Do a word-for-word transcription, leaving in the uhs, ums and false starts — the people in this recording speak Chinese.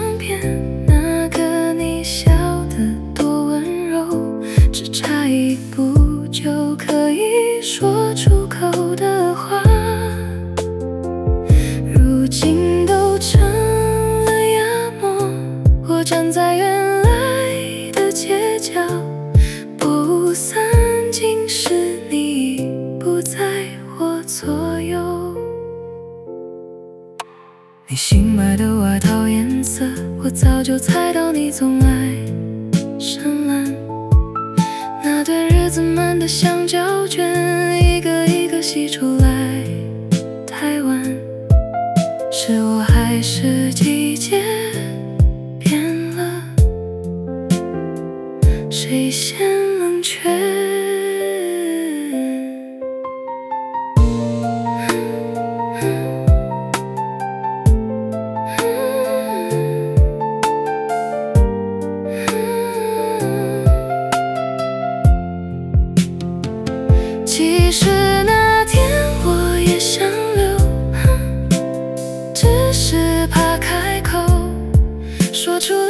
片，那个你笑得多温柔，只差一步就可以说出口的话，如今都成了压模。我站在原来的街角，不散尽时你已不在我左右。你新买的外套颜色，我早就猜到你总爱深蓝。那堆日子们的香蕉卷，一个一个洗出来太晚。是我还是季节变了？谁先冷却？其实那天我也想留，只是怕开口说出